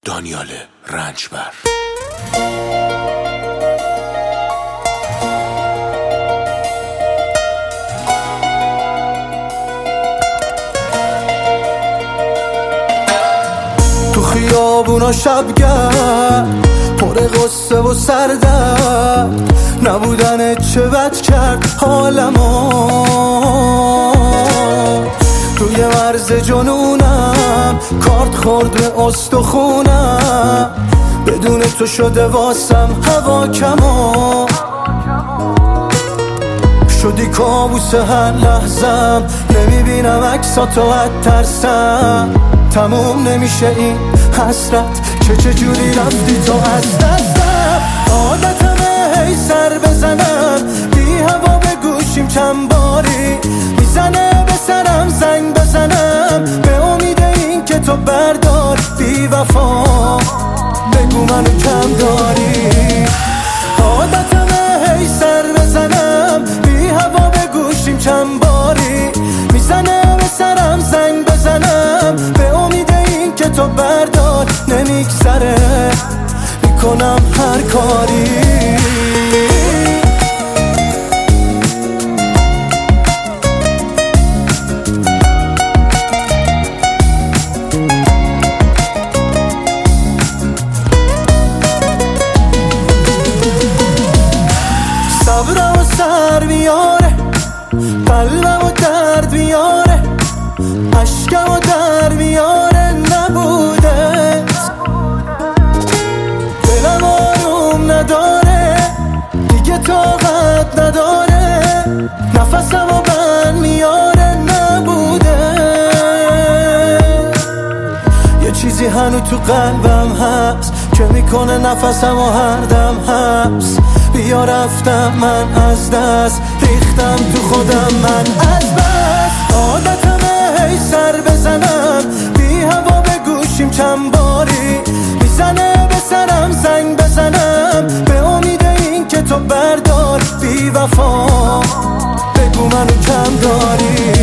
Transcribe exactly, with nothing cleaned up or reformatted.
دانیال رنجبر. تو خیابونا شبگرد پر غصه و سردرد، نبودنت چه بد کرد حالمو. توی مرز جنونم کارت خورد به استخونم، بدون تو شده واسم هوا کمو. شدی کابوس هر لحظم، نمیبینم عکساتو از ترسم. تموم نمیشه این حسرت که چجوری رفتی تو از دستم. عادتمه هی سر بزنم، بی هوا به گوشیم چند باری میزنه به سرم زنگ بزنم، به امید این که تو بردار. بی وفا بگو منو کم داری. عادتمه هی سر بزنم، بی هوا به گوشیم چند باری میزنه به سرم زنگ بزنم، به امید این که تو بردار. نمیگذره میکنم هر کاری. صبرم و سر میاره، قلبم و درد میاره، عشقم و در میاره. نبوده دلم آروم نداره، دیگه طاقت نداره، نفسم و بند میاره. نبوده یه چیزی هنو تو قلبم هست که میکنه نفسم و هر دم حبس. بیا رفتم من از دست، ریختم تو خودم من از بس. عادتمه هی سر بزنم، بی هوا به گوشیم چند باری میزنه به سرم زنگ بزنم، به امید این که تو بردار. بی وفا بگو منو کم داری.